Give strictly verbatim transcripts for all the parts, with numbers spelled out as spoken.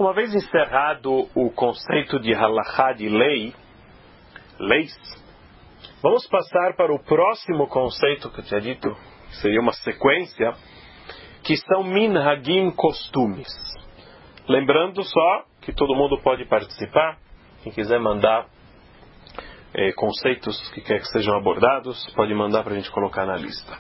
uma vez encerrado o conceito de halachá, de lei, leis, vamos passar para o próximo conceito que eu tinha dito, que seria uma sequência, que são minhagim, costumes. Lembrando só que todo mundo pode participar, quem quiser mandar eh, conceitos que quer que sejam abordados, pode mandar para a gente colocar na lista.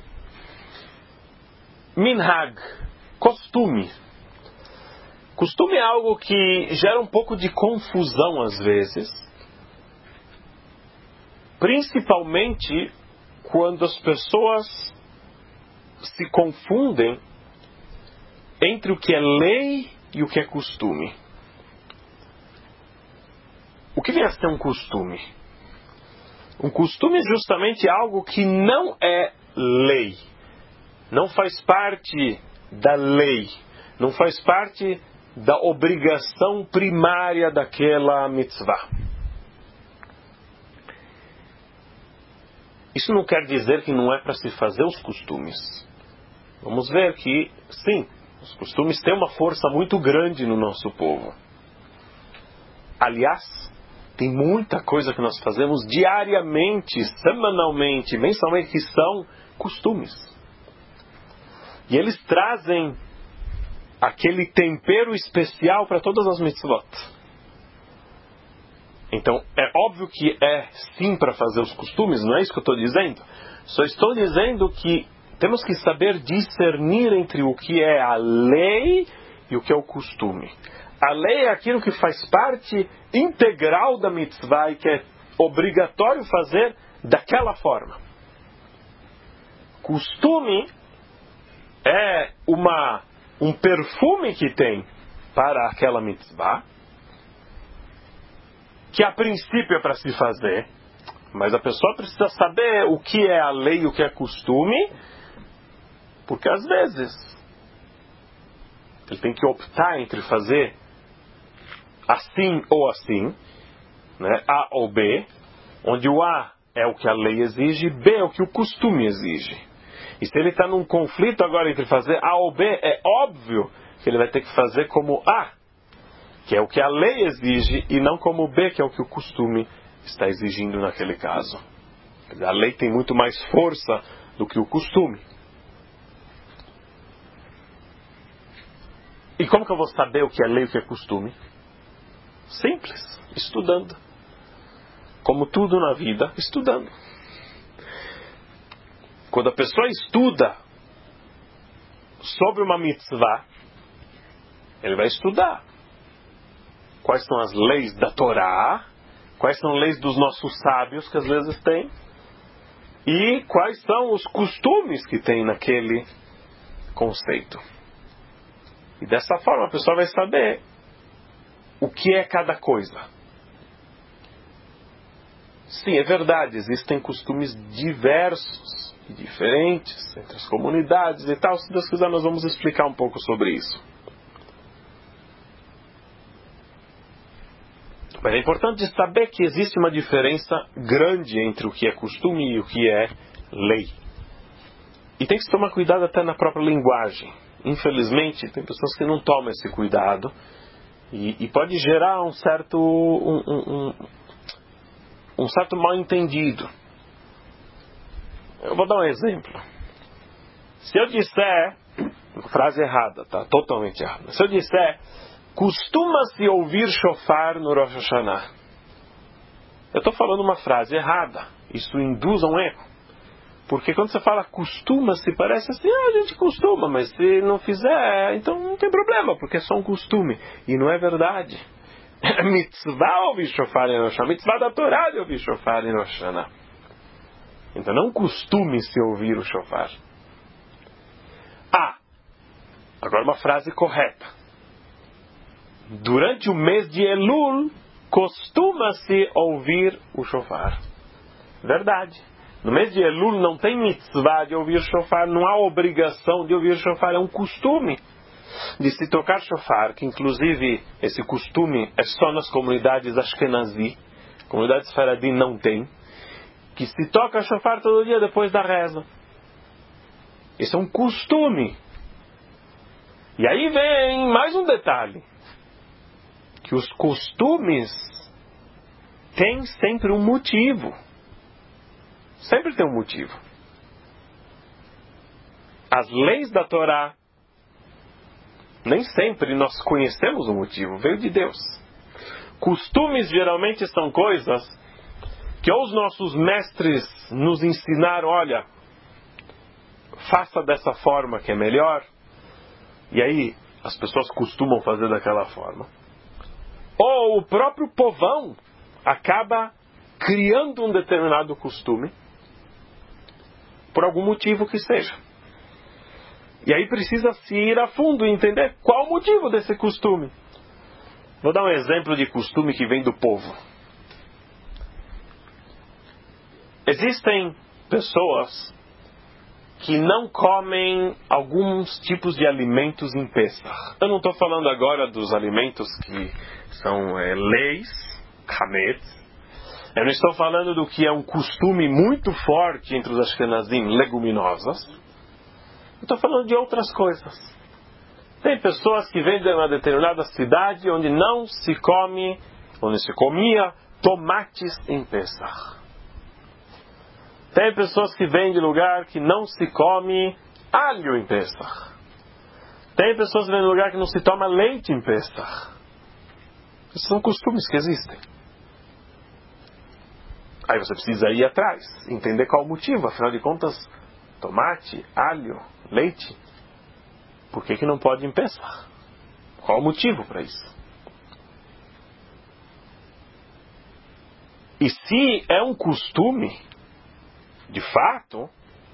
Minhag, costume. Costume é algo que gera um pouco de confusão às vezes, principalmente quando as pessoas se confundem entre o que é lei e o que é costume. O que vem a ser um costume? Um costume é justamente algo que não é lei, não faz parte da lei, não faz parte da obrigação primária daquela mitzvah. Isso não quer dizer que não é para se fazer os costumes. Vamos ver que, sim, os costumes têm uma força muito grande no nosso povo. Aliás, tem muita coisa que nós fazemos diariamente, semanalmente, mensalmente, que são costumes. E eles trazem aquele tempero especial para todas as mitzvot. Então, é óbvio que é sim para fazer os costumes, não é isso que eu estou dizendo. Só estou dizendo que temos que saber discernir entre o que é a lei e o que é o costume. A lei é aquilo que faz parte integral da mitzvah e que é obrigatório fazer daquela forma. Costume é uma, um perfume que tem para aquela mitzvah, que a princípio é para se fazer, mas a pessoa precisa saber o que é a lei e o que é costume, porque às vezes ele tem que optar entre fazer assim ou assim, né? A ou B, onde o A é o que a lei exige, B é o que o costume exige. E se ele está num conflito agora entre fazer A ou B, é óbvio que ele vai ter que fazer como A, que é o que a lei exige, e não como B, que é o que o costume está exigindo naquele caso. A lei tem muito mais força do que o costume. E como que eu vou saber o que é lei e o que é costume? Simples, estudando. Como tudo na vida, estudando. Quando a pessoa estuda sobre uma mitzvah, ele vai estudar quais são as leis da Torá, quais são as leis dos nossos sábios que às vezes tem, e quais são os costumes que tem naquele conceito. E dessa forma a pessoa vai saber o que é cada coisa. Sim, é verdade, existem costumes diversos e diferentes entre as comunidades e tal. Se Deus quiser, nós vamos explicar um pouco sobre isso. Mas é importante saber que existe uma diferença grande entre o que é costume e o que é lei. E tem que se tomar cuidado até na própria linguagem. Infelizmente, tem pessoas que não tomam esse cuidado e, e pode gerar um certo um, um, um, um certo mal-entendido. Eu vou dar um exemplo. Se eu disser, frase errada, tá? Totalmente errada. Se eu disser, costuma-se ouvir shofar no Rosh Hashanah, eu estou falando uma frase errada. Isso induz a um erro. Porque quando você fala costuma-se, parece assim, ah, a gente costuma, mas se não fizer, então não tem problema, porque é só um costume. E não é verdade. É mitzvah ouvir shofar em Rosh Hashanah, mitzvah da Torá de ouvir shofar em Rosh Hashanah. Então não costume-se ouvir o shofar. Ah, agora uma frase correta. Durante o mês de Elul, costuma-se ouvir o shofar. Verdade. No mês de Elul não tem mitzvah de ouvir shofar, não há obrigação de ouvir shofar, é um costume de se tocar shofar, que inclusive esse costume é só nas comunidades Ashkenazi, comunidades Faradi não tem, que se toca shofar todo dia depois da reza. Isso é um costume. E aí vem mais um detalhe. que os costumes têm sempre um motivo. Sempre tem um motivo. As leis da Torá, nem sempre nós conhecemos o motivo, veio de Deus. Costumes geralmente são coisas que ou os nossos mestres nos ensinaram, olha, faça dessa forma que é melhor, e aí as pessoas costumam fazer daquela forma. Ou o próprio povão acaba criando um determinado costume, por algum motivo que seja. E aí precisa se ir a fundo e entender qual o motivo desse costume. Vou dar um exemplo de costume que vem do povo. Existem pessoas que não comem alguns tipos de alimentos em Pesach. Eu não estou falando agora dos alimentos que são é, leis, hametz. Eu não estou falando do que é um costume muito forte entre os Ashkenazim, leguminosas. Eu estou falando de outras coisas. Tem pessoas que vêm de uma determinada cidade onde não se come, onde se comia tomates em Pesach. Tem pessoas que vêm de lugar que não se come alho em Pesach. Tem pessoas que vêm de lugar que não se toma leite em Pesach. Esses são costumes que existem. Aí você precisa ir atrás, entender qual o motivo. Afinal de contas, tomate, alho, leite, por que que não pode em Pesach? Qual o motivo para isso? E se é um costume, de fato,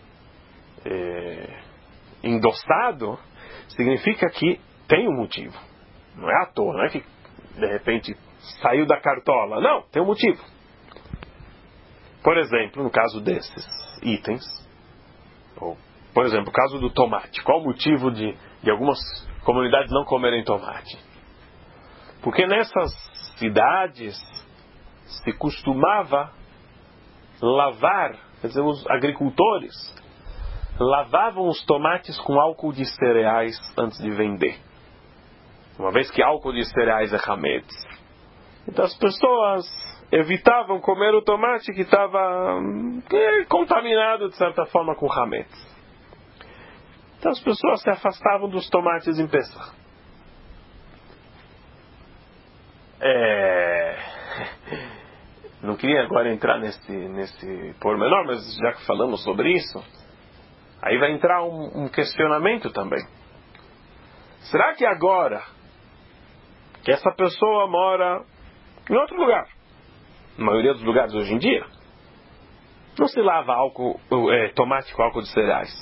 é, endossado, significa que tem um motivo. Não é à toa, não é que de repente saiu da cartola. Não, tem um motivo. Por exemplo, no caso desses itens, ou, por exemplo, no caso do tomate, qual o motivo de, de algumas comunidades não comerem tomate? Porque nessas cidades se costumava lavar, quer dizer, os agricultores lavavam os tomates com álcool de cereais antes de vender. Uma vez que álcool de cereais é hametz. Então as pessoas evitavam comer o tomate que estava contaminado de certa forma com hametz. Então as pessoas se afastavam dos tomates em Pesach. É... Não queria agora entrar nesse, nesse pormenor, mas já que falamos sobre isso, aí vai entrar um, um questionamento também. Será que agora que essa pessoa mora em outro lugar, na maioria dos lugares hoje em dia, não se lava álcool, é, tomate com álcool de cereais?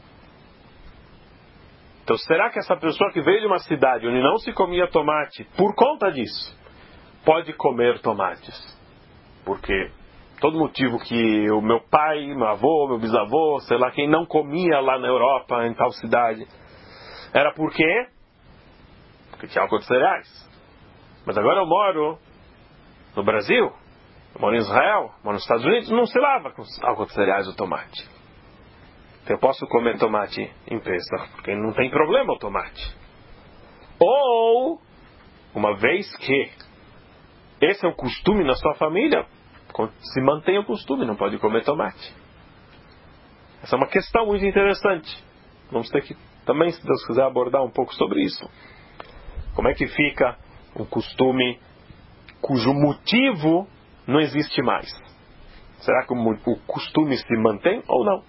Então será que essa pessoa que veio de uma cidade onde não se comia tomate, por conta disso, pode comer tomates? Porque todo motivo que o meu pai, meu avô, meu bisavô, sei lá quem, não comia lá na Europa, em tal cidade, era por quê? Porque tinha álcool de cereais. Mas agora eu moro no Brasil, eu moro em Israel, moro nos Estados Unidos, não se lava com álcool de cereais o tomate. Então eu posso comer tomate em Pesach, porque não tem problema o tomate. Ou, uma vez que esse é o costume na sua família, se mantém o costume, não pode comer tomate. Essa é uma questão muito interessante. Vamos ter que também, se Deus quiser, abordar um pouco sobre isso. Como é que fica um costume cujo motivo não existe mais? Será que o costume se mantém ou não?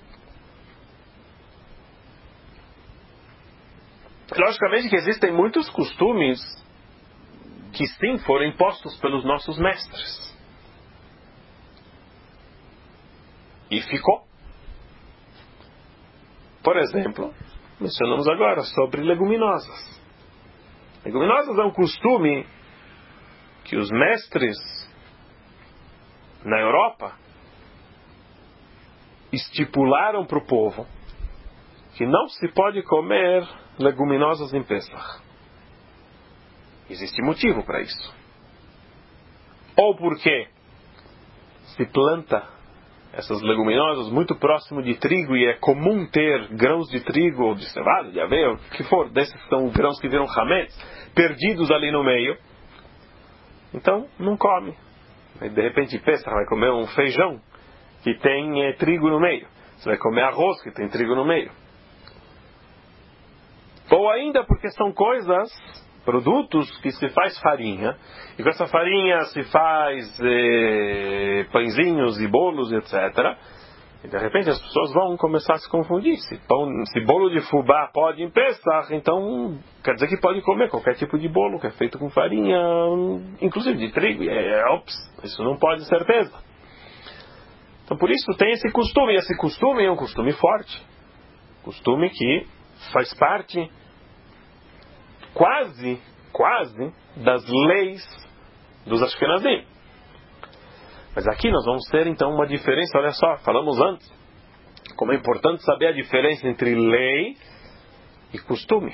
Logicamente que existem muitos costumes que sim foram impostos pelos nossos mestres. E ficou. Por exemplo, mencionamos agora sobre leguminosas. Leguminosas é um costume que os mestres na Europa estipularam para o povo que não se pode comer leguminosas em Pesach. Existe motivo para isso. Ou porque se planta essas leguminosas muito próximo de trigo e é comum ter grãos de trigo ou de cevada, de aveia, o que for, desses são grãos que viram hametz, perdidos ali no meio. então não come. Aí, de repente, pensa, vai comer um feijão que tem é, trigo no meio. Você vai comer arroz que tem trigo no meio. Ou ainda porque são coisas, produtos que se faz farinha, e com essa farinha se faz eh, pãezinhos e bolos, etcétera. E de repente as pessoas vão começar a se confundir. Se, pão, se bolo de fubá pode em Pesach, então quer dizer que pode comer qualquer tipo de bolo que é feito com farinha, inclusive de trigo. E é, ops, isso não pode, certeza. Então por isso tem esse costume, e esse costume é um costume forte. Costume que faz parte quase, quase das leis dos Ashkenazim. Mas aqui nós vamos ter então uma diferença, olha só, falamos antes, como é importante saber a diferença entre lei e costume.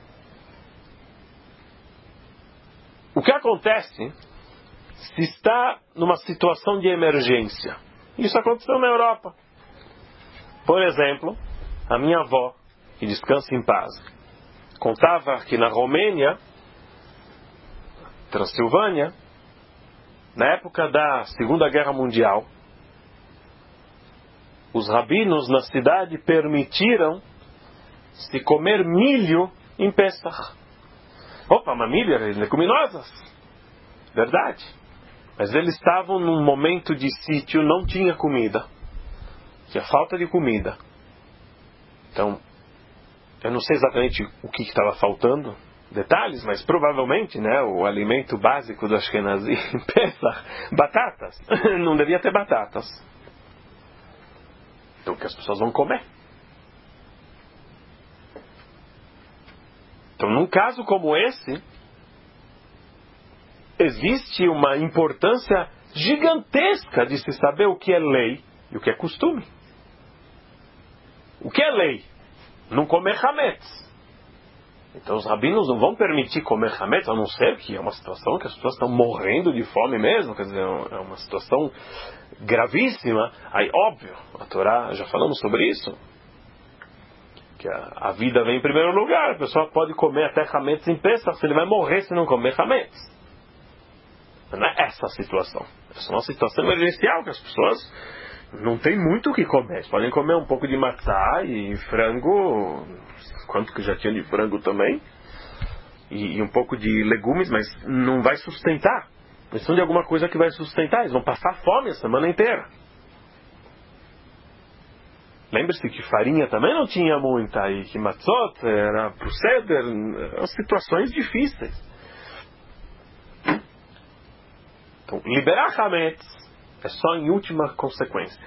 O que acontece se está numa situação de emergência? Isso aconteceu na Europa. Por exemplo, a minha avó, que descansa em paz, contava que na Romênia, Transilvânia, na época da Segunda Guerra Mundial, os rabinos na cidade permitiram se comer milho em Pesach. Opa, mas milho era leguminosas. Verdade. Mas eles estavam num momento de sítio, não tinha comida. Tinha falta de comida. Então, eu não sei exatamente o que estava faltando, detalhes, mas provavelmente, né, o alimento básico do Ashkenazi, Pesach, batatas. Não devia ter batatas. Então, o que as pessoas vão comer? Então, num caso como esse, existe uma importância gigantesca de se saber o que é lei e o que é costume. O que é lei? Não comer hametz. Então os rabinos não vão permitir comer hametz, a não ser que é uma situação que as pessoas estão morrendo de fome mesmo, quer dizer, é uma situação gravíssima. Aí, óbvio, a Torá, já falamos sobre isso, que a, a vida vem em primeiro lugar, a pessoa pode comer até hametz em Pesach, se ele vai morrer se não comer hametz. Não é essa a situação. Essa é uma situação emergencial que as pessoas não têm muito o que comer. Eles podem comer um pouco de matzá e frango, quanto que já tinha de frango também, e, e um pouco de legumes, mas não vai sustentar. Eles precisam de alguma coisa que vai sustentar. Eles vão passar fome a semana inteira. Lembre-se que farinha também não tinha muita, e que matzot era pro seder, eram situações difíceis. Então, liberar hametz é só em última consequência.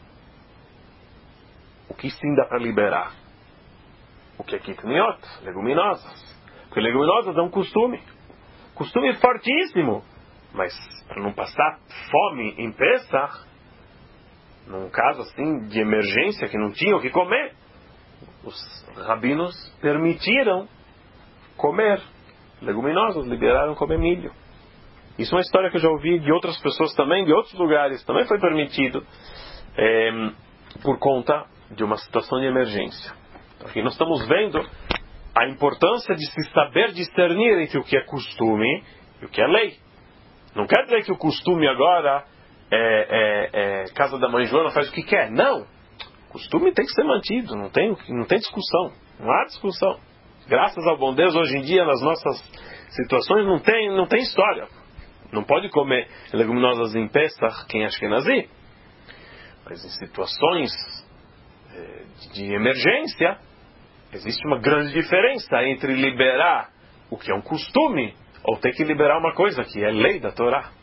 O que sim dá para liberar? O que é kitniot? Leguminosas. Porque leguminosas é um costume. Costume fortíssimo. Mas para não passar fome em Pesach, num caso assim de emergência que não tinham o que comer, os rabinos permitiram comer leguminosas, liberaram comer milho. Isso é uma história que eu já ouvi de outras pessoas também, de outros lugares, também foi permitido é, por conta de uma situação de emergência. Aqui nós estamos vendo a importância de se saber discernir entre o que é costume e o que é lei. Não quer dizer que o costume agora é, é, é casa da mãe Joana, faz o que quer. Não. O costume tem que ser mantido, não tem, não tem discussão. Não há discussão. Graças ao bom Deus, hoje em dia, nas nossas situações, não tem, não tem história. Não pode comer leguminosas em Pesach, quem acha que é nazi. Mas em situações de emergência, existe uma grande diferença entre liberar o que é um costume ou ter que liberar uma coisa que é lei da Torá.